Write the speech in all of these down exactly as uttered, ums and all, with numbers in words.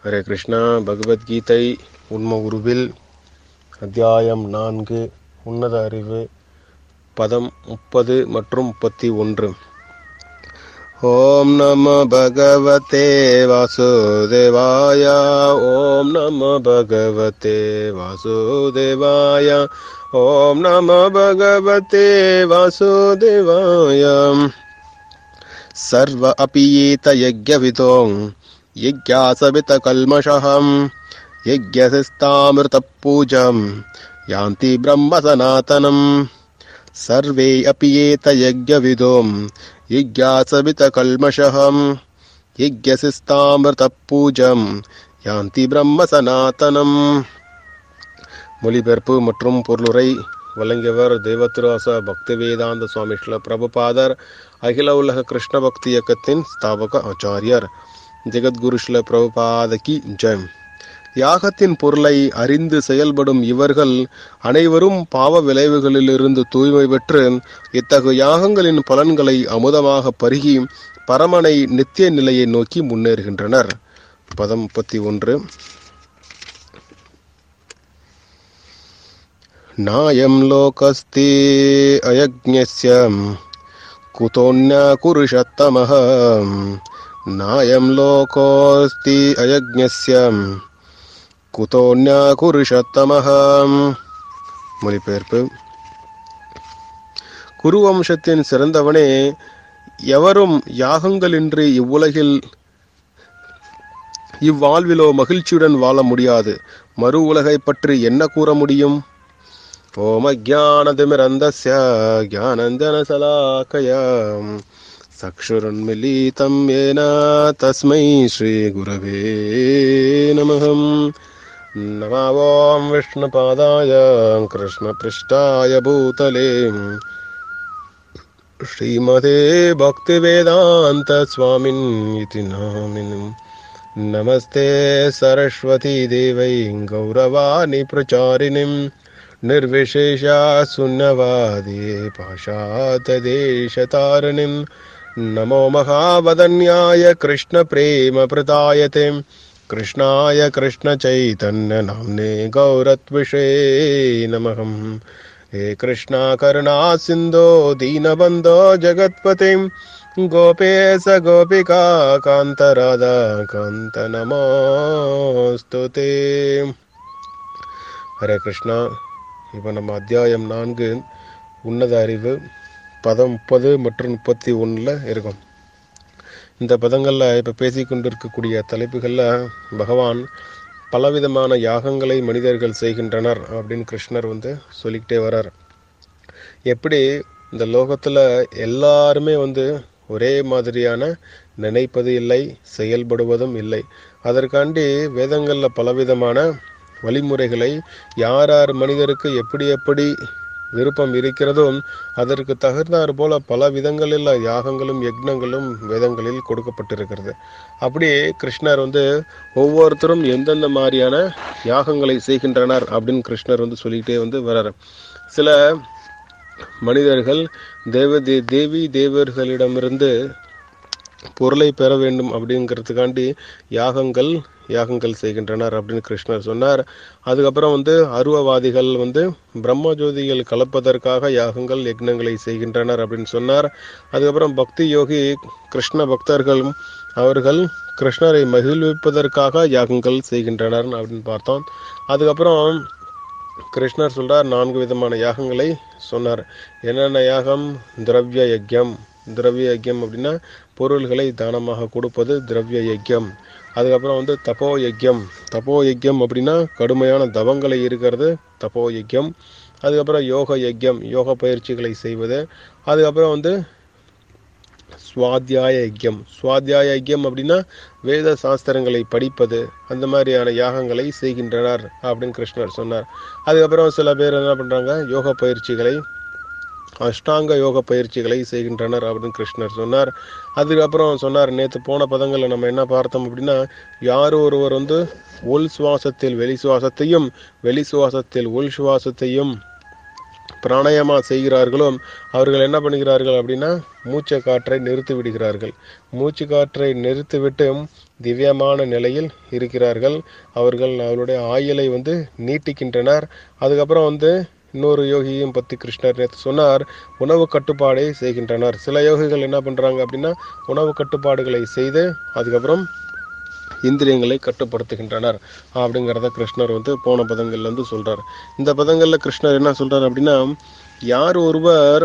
ஹரே கிருஷ்ணா. பகவத்கீதை உண்ம உருவில் அத்தியாயம் நான்கு உன்னத அறிவு பதம் முப்பது மற்றும் முப்பத்தி ஒன்று. ஓம் நம பகவதே வாசுதேவாய. ஓம் நம பகவதே வாசுதேவாய. ஓம் நம பகவதே வாசுதேவாய. சர்வ அபியேத யஜ்ஞவிதோ யஜ்ஞாசவித கல்மஷஹம் யஜ்ஞசிஸ்தாமிருத பூஜம் யாந்தி பிரம்ம சனாதனம். சர்வே அபியேத யஜ்ஞவிதோ யஜ்ஞாசவித கல்மஷஹம் யஜ்ஞசிஸ்தாமிருத பூஜம் யாந்தி பிரம்ம சனாதனம். மொழிபெயர்ப்பு மற்றும் பொருளுரை வழங்கியவர் தேவத்ராச பக்தி வேதாந்த சுவாமி ஸ்ரீல பிரபுபாதர், அகில உலக கிருஷ்ண பக்தி இயக்கத்தின் ஸ்தாபக ஆச்சாரியர். ஜெகத்குரு ஸ்ரீல பிரபுபாதகி ஜெயம். யாகத்தின் பொருளை அறிந்து செயல்படும் இவர்கள் அனைவரும் பாவ விளைவுகளிலிருந்து தூய்மை பெற்று இத்தகைய யாகங்களின் பலன்களை அமுதமாக பருகி பரமனை நித்திய நிலையை நோக்கி முன்னேறுகின்றனர். பதம் முப்பத்தி ஒன்று. நாயம் லோகஸ்தி அயக்ஞஸ்ய குதோன்ய குருஷத்தமஹ. நாயம் லோகோஸ்தி அயக்ஞஸ்ய குதோன்ய குருஷத்தமஹ. மொழிபெயர்ப்பு. குருவம்சத்தின் சிறந்தவனே, எவரும் யாகங்களின்றி இவ்வுலகில் இவ்வாழ்விலோ மகிழ்ச்சியுடன் வாழ முடியாது. மறு உலகை பற்றி என்ன கூற முடியும்? ஓம் அஜ்ஞானதிமிரந்தஸ்ய ஞானஞ்சனசலாக்கயா சக்ஷுருன்மிலிதம் யேன தஸ்மை ஸ்ரீ குரவே நமஹ. நமோ ஓம் விஷ்ணுபாதாய கிருஷ்ணபிருஷ்டாய பூதலே ஸ்ரீமதே பக்திவேதாந்த சுவாமின் இதி நாமினே. நமஸ்தே சரஸ்வதி தேவை கௌரவாணி பிரச்சாரிணிம் निर्विशेष शून्यवादी पाशातदेशतारिणीं. नमो महावदन्याय कृष्ण प्रेम प्रदायते कृष्णाय कृष्ण चैतन्य नाम्ने गौरत्विषे नमः. हे कृष्णा करुणा सिन्धो दीनबन्धो जगत्पते गोपेश गोपिका कान्त राधा कान्त नमोस्तुते. ஹரே கிருஷ்ணா. இப்போ நம்ம அத்தியாயம் நான்கு உன்னத அறிவு பதம் முப்பது மற்றும் முப்பத்தி ஒன்றில் இருக்கும். இந்த பதங்களில் இப்போ பேசிக்கொண்டு இருக்கக்கூடிய தலைப்புகளில் பகவான் பலவிதமான யாகங்களை மனிதர்கள் செய்கின்றனர் அப்படின்னு கிருஷ்ணர் வந்து சொல்லிக்கிட்டே வர்றார். எப்படி இந்த லோகத்தில் எல்லாருமே வந்து ஒரே மாதிரியான நினைப்பது இல்லை, செயல்படுவதும் இல்லை. அதற்காண்டி வேதங்களில் பலவிதமான வழிமுறைகளை யார் யார் மனிதருக்கு எப்படி எப்படி விருப்பம் இருக்கிறதோ அதற்கு தகுந்தாற் போல பல விதங்களில் யாகங்களும் யக்னங்களும் வேதங்களில் கொடுக்கப்பட்டிருக்கிறது. அப்படியே கிருஷ்ணர் வந்து ஒவ்வொருத்தரும் எந்தெந்த மாதிரியான யாகங்களை செய்கின்றனர் அப்படின்னு கிருஷ்ணர் வந்து சொல்லிக்கிட்டே வந்து வர்றார். சில மனிதர்கள் தேவ தேவி தேவர்களிடமிருந்து பொருளை பெற வேண்டும் அப்படிங்கிறதுக்காண்டி யாகங்கள் யாகங்கள் செய்கின்றனர் அப்படின்னு கிருஷ்ணர் சொன்னார். அதுக்கப்புறம் வந்து அருவவாதிகள் வந்து பிரம்ம ஜோதிகள் கலப்பதற்காக யாகங்கள் யக்னங்களை செய்கின்றனர் அப்படின்னு சொன்னார். அதுக்கப்புறம் பக்தி யோகி கிருஷ்ண பக்தர்கள் அவர்கள் கிருஷ்ணரை மகிழ்விப்பதற்காக யாகங்கள் செய்கின்றனர் அப்படின்னு பார்த்தோம். அதுக்கப்புறம் கிருஷ்ணர் சொல்றார் நான்கு விதமான யாகங்களை சொன்னார். என்னென்ன யாகம்? திரவிய யஜ்யம். திரவிய யஜ்யம் அப்படின்னா பொருள்களை தானமாக கொடுப்பது திரவிய யஜ்யம். அதுக்கப்புறம் வந்து தபோ யஜ்யம். தபோ யஜ்யம் அப்படின்னா கடுமையான தவங்களை இருக்கிறது தபோ யஜ்யம். அதுக்கப்புறம் யோக யஜ்யம், யோக பயிற்சிகளை செய்வது. அதுக்கப்புறம் வந்து சுவாத்தியாய யஜ்யம். சுவாத்தியாய யஜ்யம் அப்படின்னா வேத சாஸ்திரங்களை படிப்பது. அந்த மாதிரியான யாகங்களை செய்கின்றனர் அப்படின்னு கிருஷ்ணர் சொன்னார். அதுக்கப்புறம் சில பேர் என்ன பண்றாங்க, யோக பயிற்சிகளை அஷ்டாங்க யோக பயிற்சிகளை செய்கின்றனர் அப்படின்னு கிருஷ்ணர் சொன்னார். அதுக்கப்புறம் சொன்னார், நேற்று போன பதங்களை நம்ம என்ன பார்த்தோம் அப்படின்னா, யார் ஒருவர் வந்து உள் சுவாசத்தில் வெளி சுவாசத்தையும் வெளி சுவாசத்தில் உள் சுவாசத்தையும் பிராணாயாமா செய்கிறார்களோ அவர்கள் என்ன பண்ணுகிறார்கள் அப்படின்னா மூச்சு காற்றை நிறுத்தி விடுகிறார்கள். மூச்சு காற்றை நிறுத்திவிட்டு திவ்யமான நிலையில் இருக்கிறார்கள். அவர்கள் அவருடைய ஆயுளை வந்து நீட்டிக்கின்றனர். அதுக்கப்புறம் வந்து இன்னொரு யோகியும் பற்றி கிருஷ்ணர் நேற்று சொன்னார், உணவு கட்டுப்பாடை செய்கின்றனர். சில யோகிகள் என்ன பண்ணுறாங்க அப்படின்னா உணவு கட்டுப்பாடுகளை செய்து அதுக்கப்புறம் இந்திரியங்களை கட்டுப்படுத்துகின்றனர் அப்படிங்கிறத கிருஷ்ணர் வந்து போன பதங்கள்ல இருந்து சொல்றார். இந்த பதங்கள்ல கிருஷ்ணர் என்ன சொல்றார் அப்படின்னா, யார் ஒருவர்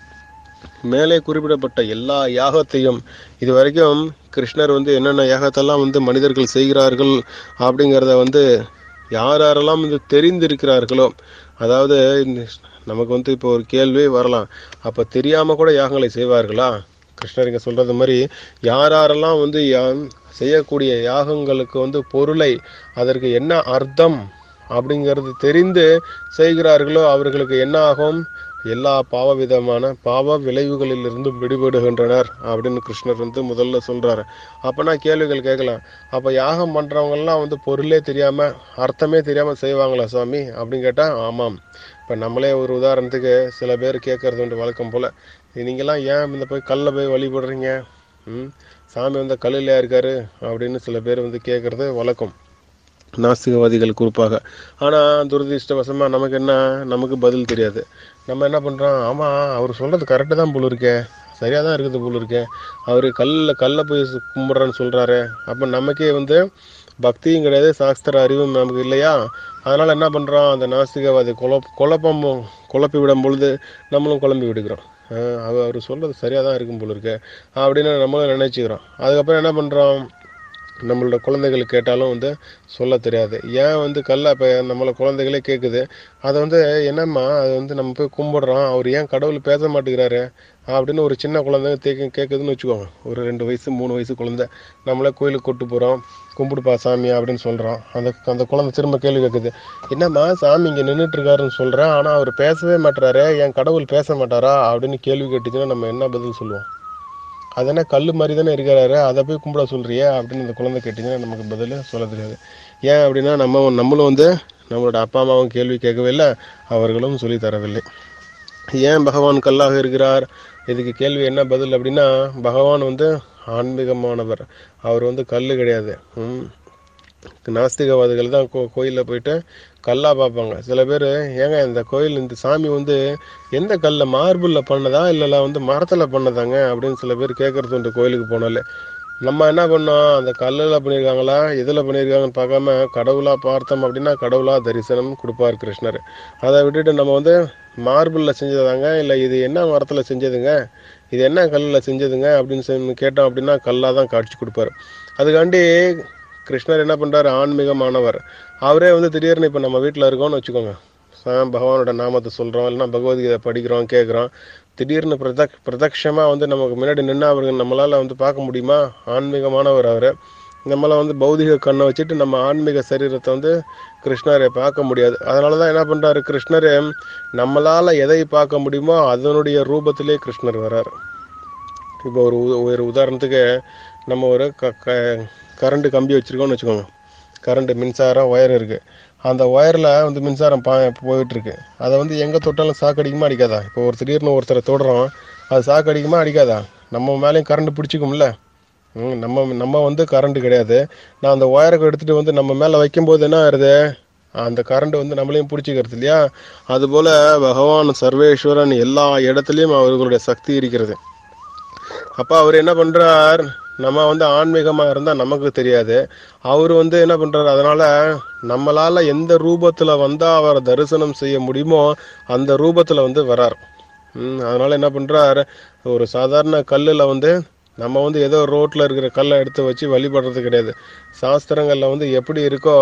மேலே குறிப்பிடப்பட்ட எல்லா யாகத்தையும், இது வரைக்கும் கிருஷ்ணர் வந்து என்னென்ன யாகத்தெல்லாம் வந்து மனிதர்கள் செய்கிறார்கள் அப்படிங்கிறத வந்து யார் யாரெல்லாம் வந்து தெரிந்திருக்கிறார்களோ, அதாவது நமக்கு வந்து இப்போ ஒரு கேள்வி வரலாம், அப்போ தெரியாம கூட யாகங்களை செய்வார்களா? கிருஷ்ணர் இங்க சொல்றது மாதிரி யார் யாரெல்லாம் வந்து செய்யக்கூடிய யாகங்களுக்கு வந்து பொருளை, அதற்கு என்ன அர்த்தம் அப்படிங்கிறது தெரிந்து செய்கிறார்களோ அவர்களுக்கு என்ன ஆகும்? எல்லா பாவ விதமான பாவ விளைவுகளிலிருந்து விடுபடுகின்றனர் அப்படின்னு கிருஷ்ணர் வந்து முதல்ல சொல்றாரு. அப்பனா கேள்விகள் கேட்கலாம், அப்ப யாகம் பண்றவங்க எல்லாம் வந்து பொருளே தெரியாம அர்த்தமே தெரியாம செய்வாங்களா சாமி அப்படின்னு கேட்டா, ஆமாம். இப்ப நம்மளே ஒரு உதாரணத்துக்கு சில பேர் கேட்கறது உண்டு வழக்கம் போல, நீங்கெல்லாம் ஏன் இந்த போய் கல்ல போய் வழிபடுறீங்க, ம் சாமி வந்து கல்லிலையா இருக்காரு அப்படின்னு சில பேர் வந்து கேட்கறது வழக்கம், நாஸ்திகவாதிகள் குறிப்பாக. ஆனால் துரதிருஷ்டவசமாக நமக்கு என்ன, நமக்கு பதில் தெரியாது. நம்ம என்ன பண்ணுறோம், ஆமாம் அவர் சொல்கிறது கரெக்டு தான் போல இருக்கே, சரியாக தான் இருக்குது போல இருக்கே, அவர் கல்லில் கல்லை போய் கும்பிட்றேன்னு சொல்கிறாரு. அப்போ நமக்கே வந்து பக்தியும் கிடையாது, சாஸ்திர அறிவும் நமக்கு இல்லையா? அதனால் என்ன பண்ணுறோம், அந்த நாஸ்திகவாதி குழப் குழப்பம் குழப்பி விடும் பொழுது நம்மளும் குழம்பி விடுக்கிறோம். அவர் அவர் சொல்கிறது சரியாக தான் இருக்கும் போல இருக்கு அப்படின்னு நம்மளும் நினச்சிக்கிறோம். அதுக்கப்புறம் என்ன பண்ணுறோம், நம்மளோட குழந்தைகளுக்கு கேட்டாலும் வந்து சொல்ல தெரியாது. ஏன் வந்து கல்லை இப்போ நம்மளை குழந்தைகளே கேட்குது, அதை வந்து என்னம்மா அது வந்து நம்ம போய் கும்பிடுறோம், அவர் ஏன் கடவுள் பேச மாட்டேங்கிறாரு அப்படின்னு ஒரு சின்ன குழந்தைங்க தேக்க கேட்குதுன்னு வச்சுக்கோங்க. ஒரு ரெண்டு வயசு மூணு வயசு குழந்தை, நம்மளே கோயிலுக்கு கூப்பிட்டு போகிறோம், கும்பிடுப்பா சாமி அப்படின்னு சொல்கிறோம். அந்த அந்த குழந்தை திரும்ப கேள்வி கேட்குது, என்னம்மா சாமி இங்கே நின்றுட்டு இருக்காருன்னு சொல்கிறேன், ஆனால் அவர் பேசவே மாட்டாரு, என் கடவுள் பேச மாட்டாரா அப்படின்னு கேள்வி கேட்டுச்சுன்னா நம்ம என்ன பதில் சொல்லுவோம்? அதனா கல் மாதிரி தானே இருக்கிறாரு, அதை போய் கும்பிட சொல்றியே அப்படின்னு அந்த குழந்தை கேட்டிங்கன்னா நமக்கு பதில் சொல்ல தெரியாது. ஏன் அப்படின்னா நம்ம நம்மளும் வந்து நம்மளோட அப்பா அம்மாவும் கேள்வி கேட்கவே இல்லை, அவர்களும் சொல்லி தரவில்லை. ஏன் பகவான் கல்லாக இருக்கிறார், இதுக்கு கேள்வி என்ன பதில் அப்படின்னா, பகவான் வந்து ஆன்மீகமானவர், அவர் வந்து கல் கிடையாது. ம் நாஸ்திகவாதிகள் தான் கோ கோயிலில் போயிட்டு கல்லாக பார்ப்பாங்க. சில பேர், ஏங்க இந்த கோயில் இந்த சாமி வந்து எந்த கல்லில், மார்பிளில் பண்ணதா இல்லை வந்து மரத்தில் பண்ணதாங்க அப்படின்னு சில பேர் கேட்குறது உண்டு கோயிலுக்கு போனாலே. நம்ம என்ன பண்ணோம், அந்த கல்லில் பண்ணியிருக்காங்களா எதில் பண்ணியிருக்காங்கன்னு பார்க்காம கடவுளாக பார்த்தோம் அப்படின்னா கடவுளாக தரிசனம் கொடுப்பார் கிருஷ்ணர். அதை விட்டுட்டு நம்ம வந்து மார்பிளில் செஞ்சதாங்க இல்லை இது என்ன மரத்தில் செஞ்சதுங்க, இது என்ன கல்லில் செஞ்சதுங்க அப்படின்னு கேட்டோம் அப்படின்னா கல்லாக தான் காட்சி கொடுப்பார். அதுக்காண்டி கிருஷ்ணர் என்ன பண்ணுறாரு, ஆன்மீகமானவர். அவரே வந்து திடீர்னு இப்போ நம்ம வீட்டில் இருக்கோம்னு வச்சுக்கோங்க, பகவானோட நாமத்தை சொல்கிறோம், இல்லைன்னா பகவத்கீதை படிக்கிறோம் கேட்குறோம், திடீர்னு பிரதக் பிரதட்சமாக வந்து நமக்கு முன்னாடி நின்று அவர்கள் நம்மளால் வந்து பார்க்க முடியுமா? ஆன்மீகமானவர் அவர். நம்மளை வந்து பௌதிக கண்ணை வச்சுட்டு நம்ம ஆன்மீக சரீரத்தை வந்து கிருஷ்ணரை பார்க்க முடியாது. அதனால தான் என்ன பண்ணுறாரு கிருஷ்ணர், நம்மளால் எதை பார்க்க முடியுமோ அதனுடைய ரூபத்திலே கிருஷ்ணர் வர்றார். இப்போ ஒரு ஒரு உதாரணத்துக்கு நம்ம ஒரு க க கரண்ட் கம்பி வச்சுருக்கோம்னு வச்சுக்கோங்க, கரண்ட் மின்சாரம் ஒயர் இருக்குது, அந்த ஒயரில் வந்து மின்சாரம் பா போயிட்டுருக்கு, அதை வந்து எங்கே தொட்டாலும் சாக்கு அடிக்குமா அடிக்காதா? இப்போ ஒரு திடீர்னு ஒருத்தரை தொடுறோம், அது சாக்கு அடிக்குமா அடிக்காதா? நம்ம மேலேயும் கரண்ட் பிடிச்சிக்கும்ல. நம்ம நம்ம வந்து கரண்ட் கிடையாது, நான் அந்த ஒயரை எடுத்துகிட்டு வந்து நம்ம மேலே வைக்கும்போது என்ன ஆகுது, அந்த கரண்ட் வந்து நம்மளையும் பிடிச்சிக்கிறது இல்லையா? அதுபோல் பகவான் சர்வேஸ்வரன் எல்லா இடத்துலையும் அவர்களுடைய சக்தி இருக்கிறது. அப்போ அவர் என்ன பண்ணுறார், நம்ம வந்து ஆன்மீகமாக இருந்தால் நமக்கு தெரியாது, அவர் வந்து என்ன பண்ணுறாரு, அதனால் நம்மளால் எந்த ரூபத்தில் வந்தால் அவரை தரிசனம் செய்ய முடியுமோ அந்த ரூபத்தில் வந்து வரார். அதனால் என்ன பண்ணுறார், ஒரு சாதாரண கல்லில் வந்து நம்ம வந்து ஏதோ ரோட்டில் இருக்கிற கல்லை எடுத்து வச்சு வழிபடுறது கிடையாது. சாஸ்திரங்களில் வந்து எப்படி இருக்கோ,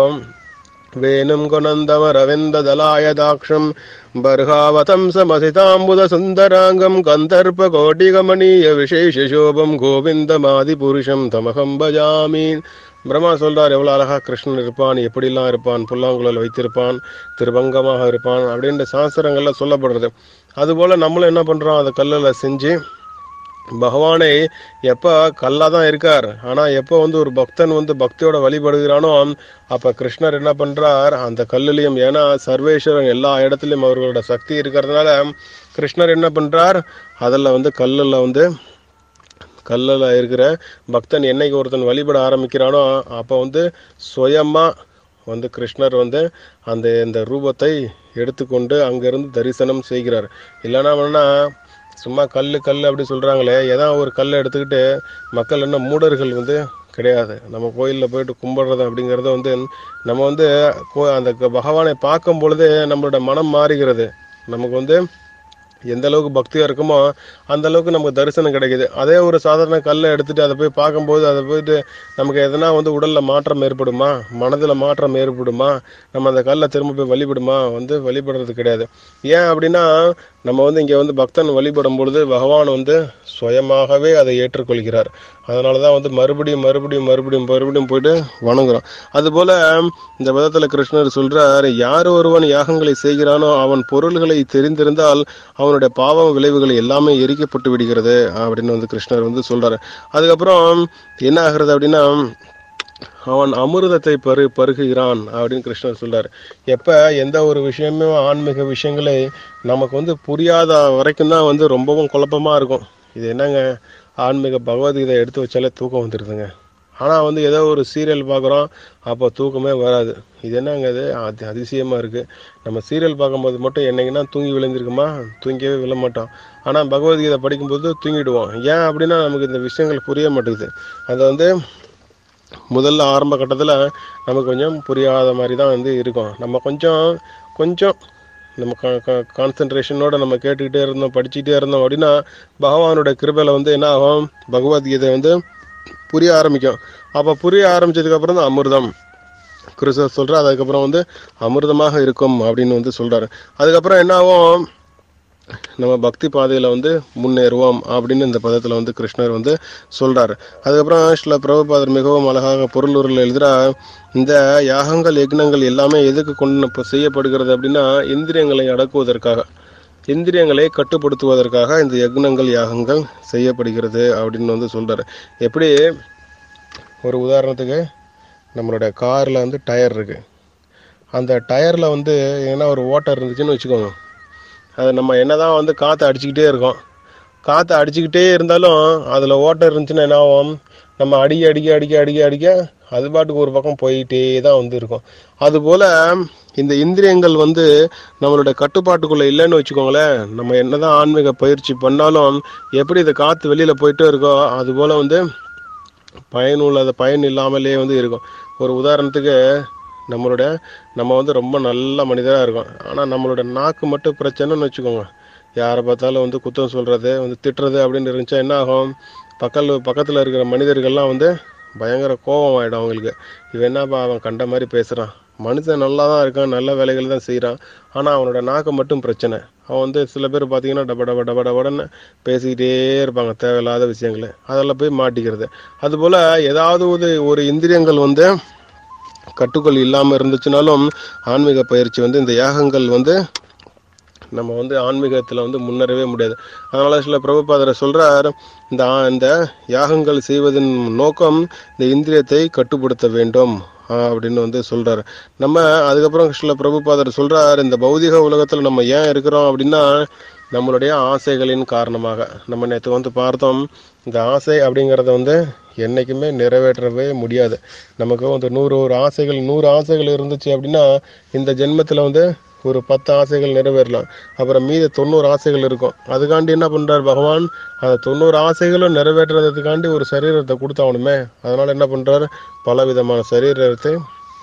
வேணும் கொனந்தம ரவிந்த தலாயதாட்சம் பர்ஹாவதம் சமசிதாம்புத சுந்தராங்கம் கந்தர்ப்ப கோட்டிகமணிய விசேஷோபம் கோவிந்தமாதி புருஷம் தமகம் பஜாமி. பிரம்மா சொல்றார், எவ்வளோ அழகா கிருஷ்ணன் இருப்பான், எப்படிலாம் இருப்பான், புல்லாங்குழல் வைத்திருப்பான், திருவங்கமாக இருப்பான் அப்படின்ற சாஸ்திரங்கள்ல சொல்லப்படுறது. அதுபோல் நம்மளும் என்ன பண்ணுறோம், அதை கல்லில் செஞ்சு பகவானை எப்ப கல்லா தான் இருக்கார், ஆனா எப்ப வந்து ஒரு பக்தன் வந்து பக்தியோட வழிபடுகிறானோ அப்ப கிருஷ்ணர் என்ன பண்றார், அந்த கல்லுலயும், ஏன்னா சர்வேஸ்வரன் எல்லா இடத்துலயும் அவர்களோட சக்தி இருக்கிறதுனால கிருஷ்ணர் என்ன பண்றார், அதில் வந்து கல்லுல வந்து கல்லில் இருக்கிற பக்தன் என்னைக்கு ஒருத்தன் வழிபட ஆரம்பிக்கிறானோ அப்போ வந்து சுயமா வந்து கிருஷ்ணர் வந்து அந்த இந்த ரூபத்தை எடுத்துக்கொண்டு அங்கிருந்து தரிசனம் செய்கிறார். இல்லைன்னா வேணா சும்மா கல் கல் அப்படி சொல்கிறாங்களே, ஏதாவது ஒரு கல்லை எடுத்துக்கிட்டு மக்கள் என்ன மூடர்கள் வந்து கிடையாது. நம்ம கோயிலில் போயிட்டு கும்பிடுறது அப்படிங்கிறத வந்து நம்ம வந்து அந்த பகவானை பார்க்கும் பொழுதே நம்மளோட மனம் மாறுகிறது. நமக்கு வந்து எந்த அளவுக்கு பக்தியாக இருக்குமோ அந்த அளவுக்கு நமக்கு தரிசனம் கிடைக்குது. அதே ஒரு சாதாரண கல்லை எடுத்துகிட்டு அதை போய் பார்க்கும்போது அதை போயிட்டு நமக்கு எதனா வந்து உடலில் மாற்றம் ஏற்படுமா, மனதில் மாற்றம் ஏற்படுமா, நம்ம அந்த கல்லை திரும்ப போய் வழிபடுமா, வந்து வழிபடுறது கிடையாது. ஏன் அப்படின்னா நம்ம வந்து இங்கே வந்து பக்தன் வழிபடும் பொழுது பகவான் வந்து சுயமாகவே அதை ஏற்றுக்கொள்கிறார். அதனால தான் வந்து மறுபடியும் மறுபடியும் மறுபடியும் மறுபடியும் போயிட்டு வணங்குறோம். அதுபோல் இந்த விதத்தில் கிருஷ்ணர் சொல்கிறார், யார் ஒருவன் யாகங்களை செய்கிறானோ அவன் பொருள்களை தெரிந்திருந்தால் அவனுடைய பாவம் விளைவுகள் எல்லாமே எரிக்கப்பட்டு விடுகிறது அப்படின்னு வந்து கிருஷ்ணர் வந்து சொல்கிறார். அதுக்கப்புறம் என்ன ஆகிறது அப்படின்னா அவன் அமிர்தத்தை பரு பருகுகிறான் அப்படின்னு கிருஷ்ணர் சொல்றார். எப்ப எந்த ஒரு விஷயமே ஆன்மீக விஷயங்களை நமக்கு வந்து புரியாத வரைக்கும் தான் வந்து ரொம்பவும் குழப்பமா இருக்கும். இது என்னங்க, ஆன்மீக பகவத்கீதை எடுத்து வச்சாலே தூக்கம் வந்துடுதுங்க. ஆனால் வந்து ஏதோ ஒரு சீரியல் பார்க்குறோம், அப்போ தூக்கமே வராது. இது என்னங்க, அது அது அதிசயமாக இருக்குது. நம்ம சீரியல் பார்க்கும்போது மட்டும் என்னைக்குன்னா தூங்கி விழுந்திருக்குமா, தூங்கவே விழ மாட்டோம். ஆனால் பகவத்கீதை படிக்கும்போது தூங்கிடுவோம். ஏன் அப்படின்னா நமக்கு இந்த விஷயங்கள் புரிய மாட்டேங்குது. அதை வந்து முதல்ல ஆரம்ப கட்டத்தில் நமக்கு கொஞ்சம் புரியாத மாதிரி தான் வந்து இருக்கும். நம்ம கொஞ்சம் கொஞ்சம் நம்ம கான்சன்ட்ரேஷனோட நம்ம கேட்டுக்கிட்டே இருந்தோம், படிச்சுக்கிட்டே இருந்தோம் அப்படின்னா பகவானோட கிருபையில் வந்து என்ன ஆகும், பகவத்கீதை வந்து புரிய ஆரம்பிக்கும். அப்போ புரிய ஆரம்பிச்சதுக்கப்புறம் தான் அமிர்தம் கிருஷ்ணர் சொல்கிறார், அதுக்கப்புறம் வந்து அமிர்தமாக இருக்கும் அப்படின்னு வந்து சொல்கிறாரு. அதுக்கப்புறம் என்ன ஆகும், நம்ம பக்தி பாதையில் வந்து முன்னேறுவோம் அப்படின்னு இந்த பதத்தில் வந்து கிருஷ்ணர் வந்து சொல்கிறார். அதுக்கப்புறம் சில பிரபுபாதர் மிகவும் அழகாக பொருளுரில் எழுதுகிறார், இந்த யாகங்கள் யக்னங்கள் எல்லாமே எதுக்கு கொண்டு இப்போ செய்யப்படுகிறது அப்படின்னா இந்திரியங்களை அடக்குவதற்காக, இந்திரியங்களை கட்டுப்படுத்துவதற்காக இந்த யக்னங்கள் யாகங்கள் செய்யப்படுகிறது அப்படின்னு வந்து சொல்கிறார். எப்படி ஒரு உதாரணத்துக்கு நம்மளோட காரில் வந்து டயர் இருக்குது, அந்த டயரில் வந்து ஏன்னா ஒரு ஓட்டர் இருந்துச்சுன்னு வச்சுக்கோங்க, அதை நம்ம என்ன தான் வந்து காற்றை அடிச்சுக்கிட்டே இருக்கோம், காற்றை அடிச்சுக்கிட்டே இருந்தாலும் அதில் ஓட்டர் இருந்துச்சுன்னா என்ன ஆகும், நம்ம அடிக்க அடிக்க அடிக்க அடிக்க அடிக்க அது பாட்டுக்கு ஒரு பக்கம் போயிட்டே தான் வந்து இருக்கும். அதுபோல் இந்த இந்திரியங்கள் வந்து நம்மளோட கட்டுப்பாட்டுக்குள்ளே இல்லைன்னு வச்சுக்கோங்களேன், நம்ம என்ன தான் ஆன்மீக பயிற்சி பண்ணாலும் எப்படி இந்த காற்று வெளியில் போயிட்டே இருக்கோ அதுபோல் வந்து பயனுள்ளது பயன் இல்லாமலே வந்து இருக்கும். ஒரு உதாரணத்துக்கு நம்மளோட நம்ம வந்து ரொம்ப நல்ல மனிதராக இருக்கும், ஆனால் நம்மளோட நாக்கு மட்டும் பிரச்சனைன்னு வச்சுக்கோங்க, யாரை பார்த்தாலும் வந்து குத்தம் சொல்கிறது வந்து திட்டுறது அப்படின்னு இருந்துச்சா என்ன ஆகும், பக்கல் பக்கத்தில் இருக்கிற மனிதர்கள்லாம் வந்து பயங்கர கோபம் ஆகிடும் அவங்களுக்கு. இவன் என்னப்பா அவன் கண்ட மாதிரி பேசுகிறான், மனுஷன் நல்லா தான் இருக்கான், நல்ல வேலைகள் தான் செய்கிறான், ஆனால் அவனோட நாக்கு மட்டும் பிரச்சனை. அவன் வந்து சில பேர் பார்த்தீங்கன்னா டப டப டப டபடன்னு பேசிக்கிட்டே இருப்பாங்க தேவையில்லாத விஷயங்களை, அதெல்லாம் போய் மாட்டிக்கிறது. அதுபோல் ஏதாவது ஒரு ஒரு இந்திரியங்கள் வந்து கட்டுக்குள் இல்லாமல் இருந்துச்சுனாலும் ஆன்மீக பயிற்சி வந்து இந்த யாகங்கள் வந்து நம்ம வந்து ஆன்மீகத்தில் வந்து முன்னேறவே முடியாது. அதனால் சில பிரபுபாதரை சொல்கிறார், இந்த இந்த யாகங்கள் செய்வதன் நோக்கம் இந்த இந்திரியத்தை கட்டுப்படுத்த வேண்டும் அப்படின்னு வந்து சொல்கிறார். நம்ம அதுக்கப்புறம் சில பிரபுபாதர் சொல்கிறார், இந்த பௌதிக உலகத்தில் நம்ம ஏன் இருக்கிறோம் அப்படின்னா நம்மளுடைய ஆசைகளின் காரணமாக. நம்ம நேற்று வந்து பார்த்தோம், இந்த ஆசை அப்படிங்கிறத வந்து என்றைக்குமே நிறைவேற்றவே முடியாது. நமக்கு வந்து நூறு ஒரு ஆசைகள் நூறு ஆசைகள் இருந்துச்சு அப்படின்னா இந்த ஜென்மத்தில் வந்து ஒரு பத்து ஆசைகள் நிறைவேறலாம், அப்புறம் மீது தொண்ணூறு ஆசைகள் இருக்கும். அதுக்காண்டி என்ன பண்ணுறார் பகவான், அந்த தொண்ணூறு ஆசைகளும் நிறைவேற்றுறதுக்காண்டி ஒரு சரீரத்தை கொடுத்தாகணுமே. அதனால் என்ன பண்ணுறாரு, பல விதமான சரீரத்தை,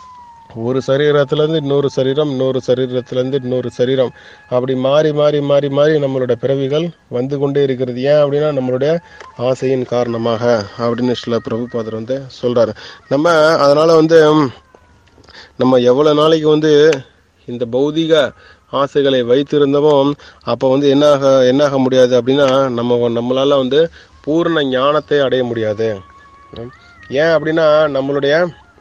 ஒரு சரீரத்திலேருந்து இன்னொரு சரீரம், இன்னொரு சரீரத்திலேருந்து இன்னொரு சரீரம், அப்படி மாறி மாறி மாறி மாறி நம்மளோட பிறவிகள் வந்து கொண்டே இருக்கிறது. ஏன் அப்படின்னா நம்மளுடைய ஆசையின் காரணமாக அப்படின்னு சில பிரபுபாதர் வந்து சொல்கிறாரு. நம்ம அதனால் வந்து நம்ம எவ்வளோ நாளைக்கு வந்து இந்த பௌதிக ஆசைகளை வைத்திருந்தோமோ அப்போ வந்து என்னாக என்னாக முடியாது அப்படின்னா நம்ம நம்மளால் வந்து பூர்ண ஞானத்தை அடைய முடியாது. ஏன் அப்படின்னா நம்மளுடைய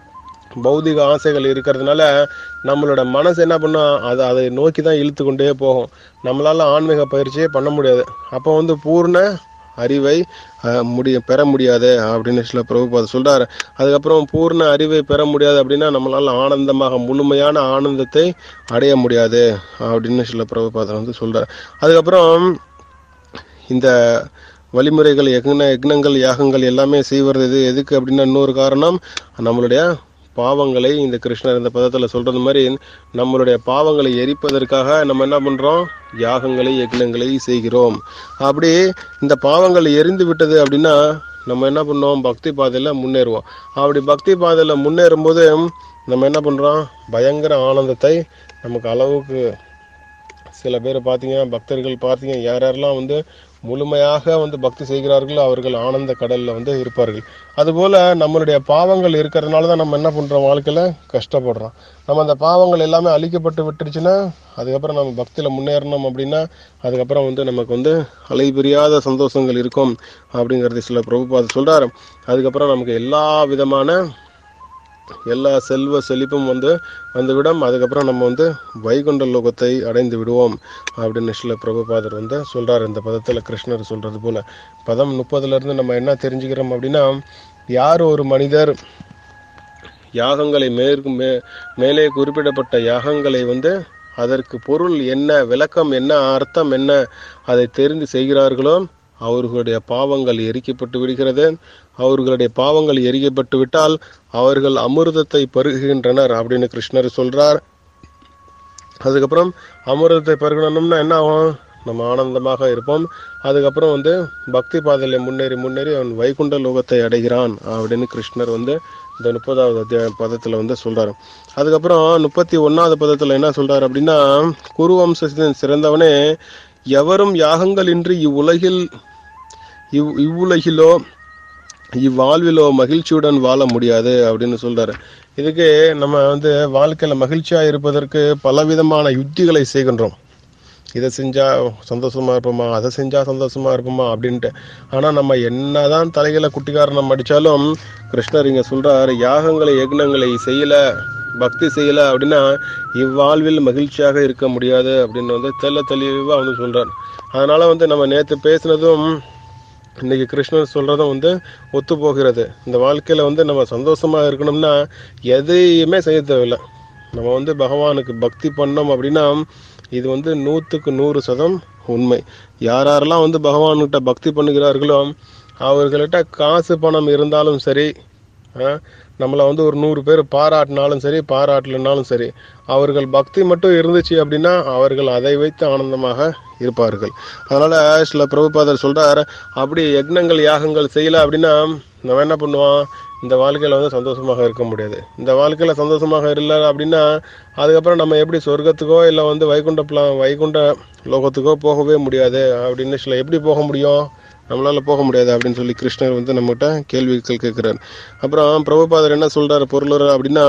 பௌதிக ஆசைகள் இருக்கிறதுனால நம்மளோட மனசு என்ன பண்ணும், அதை அதை நோக்கி தான் இழுத்து கொண்டே போகும். நம்மளால் ஆன்மீக பயிற்சியே பண்ண முடியாது. அப்போ வந்து பூர்ண அறிவை முடிய பெற முடியாது அப்படின்னு சில பிரபுபாதர் சொல்றாரு. அதுக்கப்புறம் பூர்ண அறிவை பெற முடியாது அப்படின்னா நம்மளால ஆனந்தமாக முழுமையான ஆனந்தத்தை அடைய முடியாது அப்படின்னு சில பிரபுபாதர் வந்து சொல்றாரு. அதுக்கப்புறம் இந்த வழிமுறைகள் யக்ன யக்னங்கள் யாகங்கள் எல்லாமே செய்வது எது எதுக்கு அப்படின்னா இன்னொரு காரணம் நம்மளுடைய பாவங்களை இந்த கிருஷ்ணர் இந்த பதத்தில் சொல்றது மாதிரி நம்மளுடைய பாவங்களை எரிப்பதற்காக நம்ம என்ன பண்றோம், யாகங்களை யக்னங்களை செய்கிறோம். அப்படி இந்த பாவங்கள் எரிந்து விட்டது அப்படின்னா நம்ம என்ன பண்ணோம், பக்தி பாதையில முன்னேறுவோம். அப்படி பக்தி பாதையில முன்னேறும் போது நம்ம என்ன பண்றோம், பயங்கர ஆனந்தத்தை நமக்கு அளவுக்கு சில பேர் பார்த்தீங்க பக்தர்கள் பார்த்தீங்க யார் யாரெல்லாம் வந்து முழுமையாக வந்து பக்தி செய்கிறார்களோ அவர்கள் ஆனந்த கடல்ல வந்து இருப்பார்கள். அதுபோல நம்மளுடைய பாவங்கள் இருக்கிறதுனால தான் நம்ம என்ன பண்றோம், வாழ்க்கையில கஷ்டப்படுறோம். நம்ம அந்த பாவங்கள் எல்லாமே அழிக்கப்பட்டு விட்டுருச்சுன்னா அதுக்கப்புறம் நம்ம பக்தியில முன்னேறணும் அப்படின்னா அதுக்கப்புறம் வந்து நமக்கு வந்து அலைபிரியாத சந்தோஷங்கள் இருக்கும் அப்படிங்கிறது சில பிரபுபாதர் சொல்றாரு. அதுக்கப்புறம் நமக்கு எல்லா விதமான எல்லா செல்வ செழிப்பும் வந்து வந்துவிடும். அதுக்கப்புறம் நம்ம வந்து வைகுண்ட லோகத்தை அடைந்து விடுவோம் அப்படின்னு சில பிரபுபாதர் வந்து சொல்றாரு. இந்த பதத்துல கிருஷ்ணர் சொல்றது போல பதம் முப்பதுல இருந்து நம்ம என்ன தெரிஞ்சுக்கிறோம் அப்படின்னா, யார் ஒரு மனிதர் யாகங்களை மேற்கு மே மேலே குறிப்பிடப்பட்ட யாகங்களை வந்து அதற்கு பொருள் என்ன, விளக்கம் என்ன, அர்த்தம் என்ன அதை தெரிந்து செய்கிறார்களோ அவர்களுடைய பாவங்கள் எரிக்கப்பட்டு விடுகிறது. அவர்களுடைய பாவங்கள் எரிக்கப்பட்டு விட்டால் அவர்கள் அமிர்தத்தை பருகுகின்றனர் அப்படின்னு கிருஷ்ணர் சொல்றார். அதுக்கப்புறம் அமிர்தத்தை பருகணும்னா என்ன ஆகும், நம்ம ஆனந்தமாக இருப்போம். அதுக்கப்புறம் வந்து பக்தி பாதையில முன்னேறி முன்னேறி அவன் வைகுண்ட லோகத்தை அடைகிறான் அப்படின்னு கிருஷ்ணர் வந்து இந்த முப்பதாவது அத்தியாய பதத்துல வந்து சொல்றாரு. அதுக்கப்புறம் முப்பத்தி ஒன்னாவது பதத்துல என்ன சொல்றாரு அப்படின்னா, குரு வம்சத்தின் சிறந்தவனே, எவரும் யாகங்கள் இன்றி இவ்வுலகில் இவ் இவ்வுலகிலோ இவ்வாழ்விலோ மகிழ்ச்சியுடன் வாழ முடியாது அப்படின்னு சொல்றாரு. இதுக்கு நம்ம வந்து வாழ்க்கையில மகிழ்ச்சியா இருப்பதற்கு பலவிதமான யுக்திகளை செய்கின்றோம். இதை செஞ்சா சந்தோஷமா இருப்போமா, அதை செஞ்சா சந்தோஷமா இருப்போமா அப்படின்ட்டு. ஆனா நம்ம என்னதான் தலைகளை குட்டிக்காரணம் அடிச்சாலும் கிருஷ்ணர் இங்க சொல்றாரு, யாகங்களை யக்னங்களை செய்யல, பக்தி செய்யல அப்படின்னா இவ்வாழ்வில் மகிழ்ச்சியாக இருக்க முடியாது அப்படின்னு வந்து தெல்ல தெளிவா வந்து சொல்றாரு. அதனால வந்து நம்ம நேற்று பேசினதும் இன்னைக்கு கிருஷ்ணர் சொல்றதும் வந்து ஒத்து போகிறது. இந்த வாழ்க்கையில வந்து நம்ம சந்தோஷமா இருக்கணும்னா எதையுமே செய்ய தேவையில்லை. நம்ம வந்து பகவானுக்கு பக்தி பண்ணோம் அப்படின்னா இது வந்து நூற்றுக்கு நூறு சதம் உண்மை. யாரெல்லாம் வந்து பகவான்கிட்ட பக்தி பண்ணுகிறார்களோ அவர்கள்ட்ட காசு பணம் இருந்தாலும் சரி, நம்மளை வந்து ஒரு நூறு பேர் பாராட்டினாலும் சரி பாராட்டலனாலும் சரி, அவர்கள் பக்தி மட்டும் இருந்துச்சு அப்படின்னா அவர்கள் அதை வைத்து ஆனந்தமாக இருப்பார்கள். அதனால சில பிரபுபாதர் சொல்றார், அப்படி யக்னங்கள் யாகங்கள் செய்யல அப்படின்னா நம்ம என்ன பண்ணுவோம், இந்த வாழ்க்கையில வந்து சந்தோஷமாக இருக்க முடியாது. இந்த வாழ்க்கையில சந்தோஷமாக இல்லை அப்படின்னா அதுக்கப்புறம் நம்ம எப்படி சொர்க்கத்துக்கோ இல்லை வந்து வைகுண்ட பிளா வைகுண்ட லோகத்துக்கோ போகவே முடியாது அப்படின்னு சில எப்படி போக முடியும், நம்மளால போக முடியாது அப்படின்னு சொல்லி கிருஷ்ணர் வந்து நம்மகிட்ட கேள்விகள் கேட்கிறார். அப்புறம் பிரபுபாதர் என்ன சொல்றாரு பொருள் அப்படின்னா,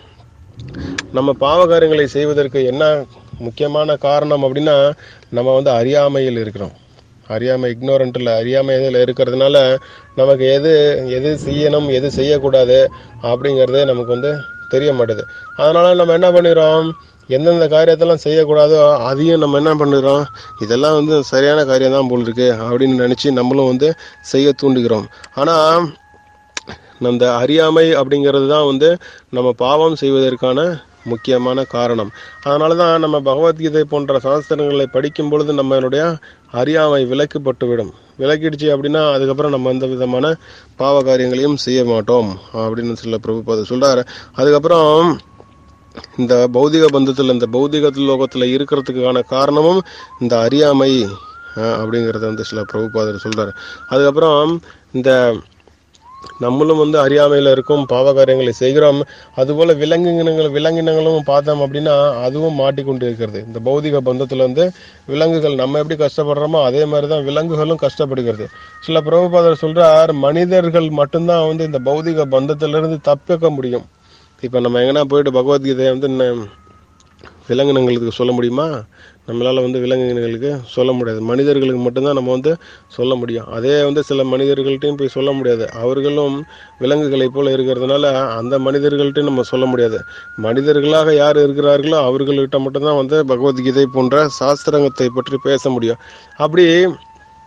நம்ம பாவகாரியங்களை செய்வதற்கு என்ன முக்கியமான காரணம் அப்படின்னா நம்ம வந்து அறியாமையில் இருக்கிறோம். அறியாமை, இக்னோரண்ட்ல அறியாமையில் இருக்கிறதுனால நமக்கு எது எது செய்யணும் எது செய்யக்கூடாது அப்படிங்கிறதே நமக்கு வந்து தெரிய மாட்டேது. அதனால நம்ம என்ன பண்ணிடுறோம், எந்தெந்த காரியத்தெல்லாம் செய்யக்கூடாதோ அதையும் நம்ம என்ன பண்ணுறோம், இதெல்லாம் வந்து சரியான காரியம் தான் போல் இருக்கு அப்படின்னு நினச்சி நம்மளும் வந்து செய்ய தூண்டுகிறோம். ஆனால் அந்த அறியாமை அப்படிங்கிறது தான் வந்து நம்ம பாவம் செய்வதற்கான முக்கியமான காரணம். அதனால தான் நம்ம பகவத்கீதை போன்ற சாஸ்திரங்களை படிக்கும் பொழுது நம்மளுடைய அறியாமை விலக்கப்பட்டு விடும். விலக்கிடுச்சு அப்படின்னா அதுக்கப்புறம் நம்ம எந்த விதமான பாவ காரியங்களையும் செய்ய மாட்டோம் அப்படின்னு சொல்ல பிரபுபாதர் சொல்றாரு. அதுக்கப்புறம் இந்த பௌதிக பந்தத்தில் இந்த பௌதிக லோகத்தில் இருக்கிறதுக்கான காரணமும் இந்த அறியாமை அப்படிங்கிறத வந்து சில பிரபுபாதர் சொல்றாரு. அதுக்கப்புறம் இந்த நம்மளும் வந்து அறியாமையில் இருக்கும் பாவ காரியங்களை செய்கிறோம். அதுபோல விலங்கினங்கள் விலங்கினங்களும் பார்த்தோம் அப்படின்னா அதுவும் மாட்டிக்கொண்டு இருக்கிறது. இந்த பௌதிக பந்தத்தில் வந்து விலங்குகள் நம்ம எப்படி கஷ்டப்படுறோமோ அதே மாதிரி தான் விலங்குகளும் கஷ்டப்படுகிறது. சில பிரபுபாதர் சொல்றார், மனிதர்கள் மட்டும்தான் வந்து இந்த பௌதிக பந்தத்திலிருந்து தப்பிக்க முடியும். இப்போ நம்ம எங்கன்னா போயிட்டு பகவத்கீதையை வந்து விலங்கினங்களுக்கு சொல்ல முடியுமா, நம்மளால் வந்து விலங்கினங்களுக்கு சொல்ல முடியாது. மனிதர்களுக்கு மட்டும்தான் நம்ம வந்து சொல்ல முடியும். அதே வந்து சில மனிதர்கள்ட்டையும் போய் சொல்ல முடியாது. அவர்களும் விலங்குகளை போல இருக்கிறதுனால அந்த மனிதர்கள்ட்டையும் நம்ம சொல்ல முடியாது. மனிதர்களாக யார் இருக்கிறார்களோ அவர்கள்கிட்ட மட்டும்தான் வந்து பகவத்கீதை போன்ற சாஸ்திரத்தை பற்றி பேச முடியும். அப்படி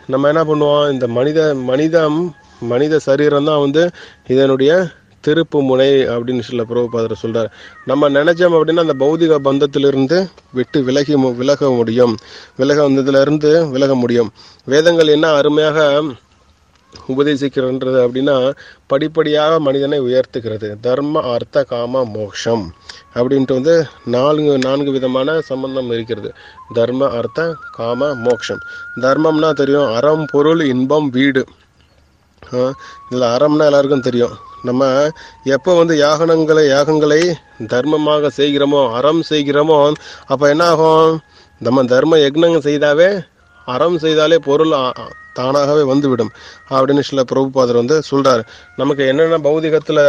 நம்ம என்ன பண்ணுவோம், இந்த மனித மனிதம் மனித சரீரம் தான் வந்து இதனுடைய திருப்பு முனை அப்படின்னு சொல்ல பிரபுபாதர் சொல்றாரு. நம்ம நினைச்சோம் அப்படின்னா அந்த பௌதிக பந்தத்திலிருந்து விட்டு விலகி விலக முடியும், விலக வந்ததுல இருந்து விலக முடியும். வேதங்கள் என்ன அருமையாக உபதேசிக்கிறது அப்படின்னா, படிப்படியாக மனிதனை உயர்த்துகிறது. தர்ம அர்த்த காம மோக்ஷம் அப்படின்ட்டு வந்து நான்கு நான்கு விதமான சம்பந்தம் இருக்கிறது. தர்ம அர்த்த காம மோக்ஷம். தர்மம்னா தெரியும், அறம் பொருள் இன்பம் வீடு. இதில் அறம்னா எல்லாருக்கும் தெரியும். நம்ம எப்போ வந்து யாகனங்களை யாகங்களை தர்மமாக செய்கிறோமோ, அறம் செய்கிறோமோ, அப்போ என்ன ஆகும், நம்ம தர்ம யக்னங்கள் செய்தாவே, அறம் செய்தாலே பொருள் தானாகவே வந்துவிடும் அப்படின்னு சில பிரபுபாதர் வந்து சொல்றாரு. நமக்கு என்னென்ன பௌதிகத்தில்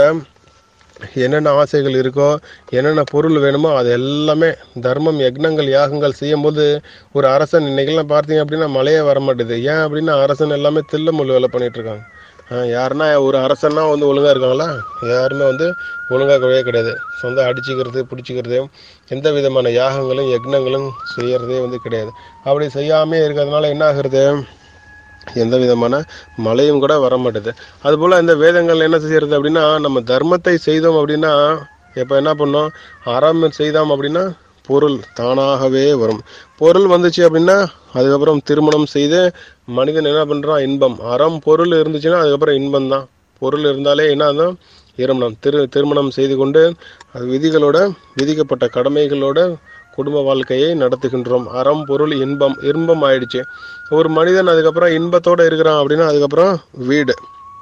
என்னென்ன ஆசைகள் இருக்கோ, என்னென்ன பொருள் வேணுமோ, அது எல்லாமே தர்மம் யக்னங்கள் யாகங்கள் செய்யும் போது, ஒரு அரசன் இன்னைக்கெல்லாம் பார்த்தீங்க அப்படின்னா மழையே வரமாட்டேது. ஏன் அப்படின்னா அரசன் எல்லாமே தில்ல முள்ளு வேலை பண்ணிட்டு இருக்காங்க. யாருன்னா ஒரு அரசன்னா வந்து ஒழுங்காக இருக்காங்களா? யாருமே வந்து ஒழுங்காகவே கிடையாது. சொந்த அடிச்சுக்கிறது பிடிச்சிக்கிறது, எந்த விதமான யாகங்களும் யக்னங்களும் செய்யறதே வந்து கிடையாது. அப்படி செய்யாமே இருக்கிறதுனால என்ன ஆகுறது, எந்த விதமான மழையும் கூட வர மாட்டேது. அதுபோல் இந்த வேதங்கள் என்ன செய்யறது அப்படின்னா, நம்ம தர்மத்தை செய்தோம் அப்படின்னா இப்போ என்ன பண்ணோம், அறம் செய்தோம் அப்படின்னா பொருள் தானாகவே வரும். பொருள் வந்துச்சு அப்படின்னா அதுக்கப்புறம் திருமணம் செய்து மனிதன் என்ன பண்ணுறான், இன்பம். அறம் பொருள் இருந்துச்சுன்னா அதுக்கப்புறம் இன்பம் தான். பொருள் இருந்தாலே என்ன இருமணம் திரு திருமணம் செய்து கொண்டு அது விதிகளோட விதிக்கப்பட்ட கடமைகளோட குடும்ப வாழ்க்கையை நடத்துகின்றோம். அறம் பொருள் இன்பம் இன்பம் ஆயிடுச்சு. ஒரு மனிதன் அதுக்கப்புறம் இன்பத்தோடு இருக்கிறான் அப்படின்னா அதுக்கப்புறம் வீடு,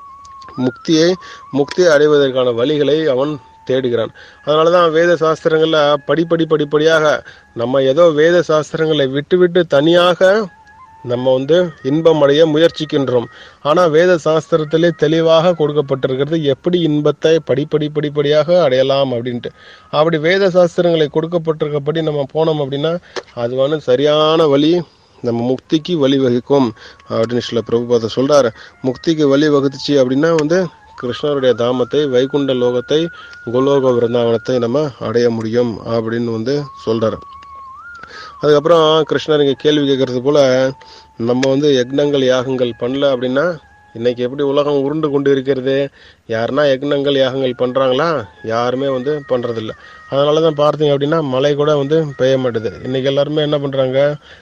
முக்தியை முக்தியை அடைவதற்கான வழிகளை அவன் தேடுகிறான். அதனால தான் வேத சாஸ்திரங்கள்ல படிப்படி படிப்படியாக நம்ம ஏதோ வேத சாஸ்திரங்களை விட்டு விட்டு தனியாக நம்ம வந்து இன்பம் அடைய முயற்சிக்கின்றோம். ஆனால் வேத சாஸ்திரத்திலே தெளிவாக கொடுக்கப்பட்டிருக்கிறது எப்படி இன்பத்தை படிப்படி படிப்படியாக அடையலாம் அப்படின்ட்டு. அப்படி வேத சாஸ்திரங்களை கொடுக்கப்பட்டிருக்கப்படி நம்ம போனோம் அப்படின்னா அது வந்து சரியான வழி, நம்ம முக்திக்கு வழி வகுக்கும் அப்படின்னு சில பிரபுபாதர் சொல்றாரு. முக்திக்கு வழி வகுத்துச்சு அப்படின்னா வந்து கிருஷ்ணருடைய தாமத்தை, வைகுண்ட லோகத்தை, கோலோக விருந்தாவனத்தை நம்ம அடைய முடியும் அப்படின்னு வந்து சொல்றாரு. அதுக்கப்புறம் கிருஷ்ணர் இங்கே கேள்வி கேட்கறது போல, நம்ம வந்து யக்னங்கள் யாகங்கள் பண்ணல அப்படின்னா இன்னைக்கு எப்படி உலகம் உருண்டு கொண்டு இருக்கிறது? யாருன்னா யக்னங்கள் யாகங்கள் பண்ணுறாங்களா? யாருமே வந்து பண்ணுறதில்ல. அதனால தான் பார்த்தீங்க அப்படின்னா மழை கூட வந்து பெய்ய மாட்டேது. இன்றைக்கி எல்லாருமே என்ன பண்ணுறாங்க,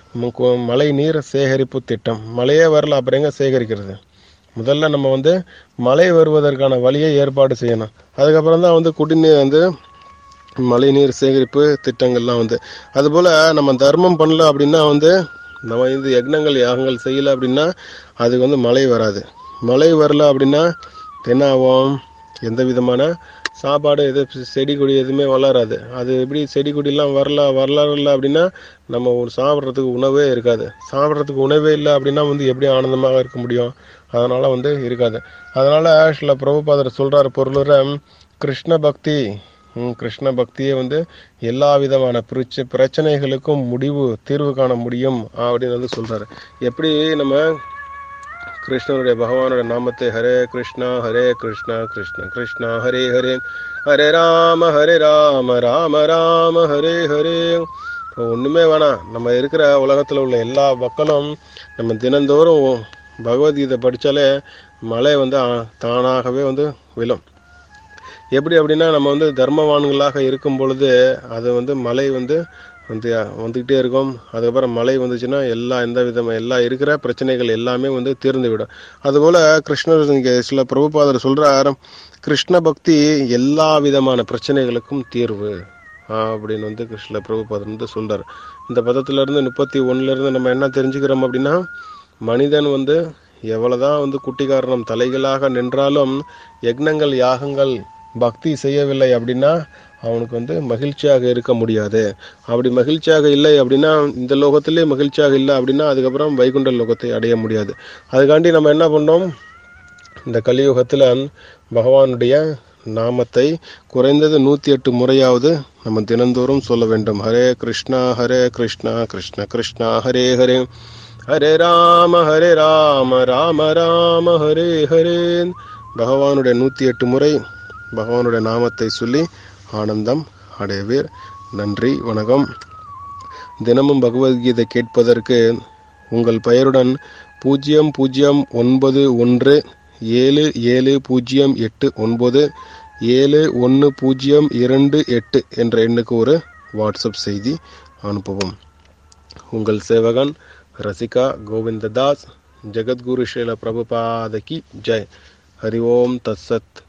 மழை நீர் சேகரிப்பு திட்டம். மழையே வரல, அப்புறம் எங்கே சேகரிக்கிறது? முதல்ல நம்ம வந்து மழை வருவதற்கான வழியை ஏற்பாடு செய்யணும். அதுக்கப்புறம் தான் வந்து குடிநீர் வந்து மழை நீர் சேகரிப்பு திட்டங்கள்லாம் வந்து. அதுபோல் நம்ம தர்மம் பண்ணல அப்படின்னா வந்து நம்ம வந்து யக்னங்கள் யாகங்கள் செய்யலை அப்படின்னா அதுக்கு வந்து மழை வராது. மழை வரல அப்படின்னா என்ன ஆகும், எந்த விதமான சாப்பாடு எது செடி கொடி எதுவுமே வளராது. அது எப்படி செடி கொடியெல்லாம் வரல வரல அப்படின்னா நம்ம ஒரு சாப்பிட்றதுக்கு உணவே இருக்காது. சாப்பிட்றதுக்கு உணவே இல்லை அப்படின்னா வந்து எப்படி ஆனந்தமாக இருக்க முடியும்? அதனால் வந்து இருக்காது. அதனால் சில பிரபுபாதர் சொல்கிறார் பொருளுரை, கிருஷ்ண பக்தி கிருஷ்ண பக்தியை வந்து எல்லா விதமான பிரச்ச பிரச்சனைகளுக்கும் முடிவு தீர்வு காண முடியும் அப்படின்னு வந்து சொல்கிறாரு. எப்படி நம்ம கிருஷ்ணனுடைய பகவானுடைய நாமத்தை ஹரே கிருஷ்ணா ஹரே கிருஷ்ணா கிருஷ்ண கிருஷ்ணா ஹரே ஹரே ஹரே ராம ஹரே ராம ராம ராம ஹரே ஹரே. ஒன்றுமே வேணாம், நம்ம இருக்கிற உலகத்தில் உள்ள எல்லா மக்களும் நம்ம தினந்தோறும் பகவத்கீதை படித்தாலே மழை வந்து தானாகவே வந்து விழும். எப்படி அப்படின்னா நம்ம வந்து தர்மவான்களாக இருக்கும் பொழுது அது வந்து மழை வந்து வந்து வந்துக்கிட்டே இருக்கும். அதுக்கப்புறம் மழை வந்துச்சுன்னா எல்லா எந்த விதமாக எல்லா இருக்கிற பிரச்சனைகள் எல்லாமே வந்து தீர்ந்து விடும். அதுபோல் கிருஷ்ணர் இங்கே சில பிரபுபாதர் சொல்கிறார், கிருஷ்ண பக்தி எல்லா விதமான பிரச்சனைகளுக்கும் தீர்வு அப்படின்னு வந்து கிருஷ்ண பிரபுபாதர் வந்து சொல்கிறார். இந்த பதத்திலேருந்து முப்பத்தி ஒன்றுலேருந்து நம்ம என்ன தெரிஞ்சுக்கிறோம் அப்படின்னா, மனிதன் வந்து எவ்வளோதான் வந்து குட்டிக்காரணம் தலைகளாக நின்றாலும் யக்னங்கள் யாகங்கள் பக்தி செய்யவில்லை அப்படின்னா அவனுக்கு வந்து மகிழ்ச்சியாக இருக்க முடியாது. அப்படி மகிழ்ச்சியாக இல்லை அப்படின்னா, இந்த லோகத்திலே மகிழ்ச்சியாக இல்லை அப்படின்னா அதுக்கப்புறம் வைகுண்ட லோகத்தை அடைய முடியாது. அதுக்காண்டி நம்ம என்ன பண்ணோம், இந்த கலியுகத்தில் பகவானுடைய நாமத்தை குறைந்தது நூற்றி எட்டு முறையாவது நம்ம தினந்தோறும் சொல்ல வேண்டும். ஹரே கிருஷ்ணா ஹரே கிருஷ்ணா கிருஷ்ண கிருஷ்ணா ஹரே ஹரே ஹரே ராம ஹரே ராம ராம ராம ஹரே ஹரே. பகவானுடைய நூற்றி எட்டு முறை பகவானுடைய நாமத்தை சொல்லி ஆனந்தம் அடைவீர். நன்றி, வணக்கம். தினமும் பகவத்கீதை கேட்பதற்கு உங்கள் பெயருடன் பூஜ்ஜியம் பூஜ்ஜியம் ஒன்பது ஒன்று ஏழு ஏழு பூஜ்ஜியம் எட்டு ஒன்பது ஏழு ஒன்று பூஜ்ஜியம் இரண்டு எட்டு என்ற எண்ணுக்கு ஒரு வாட்ஸ்அப் செய்தி அனுப்பவும். உங்கள் சேவகன் ரசிகா கோவிந்ததாஸ். ஜெகத்குரு ஸ்ரீல பிரபுபாதகி ஜெய். ஹரி ஓம் தத்சத்.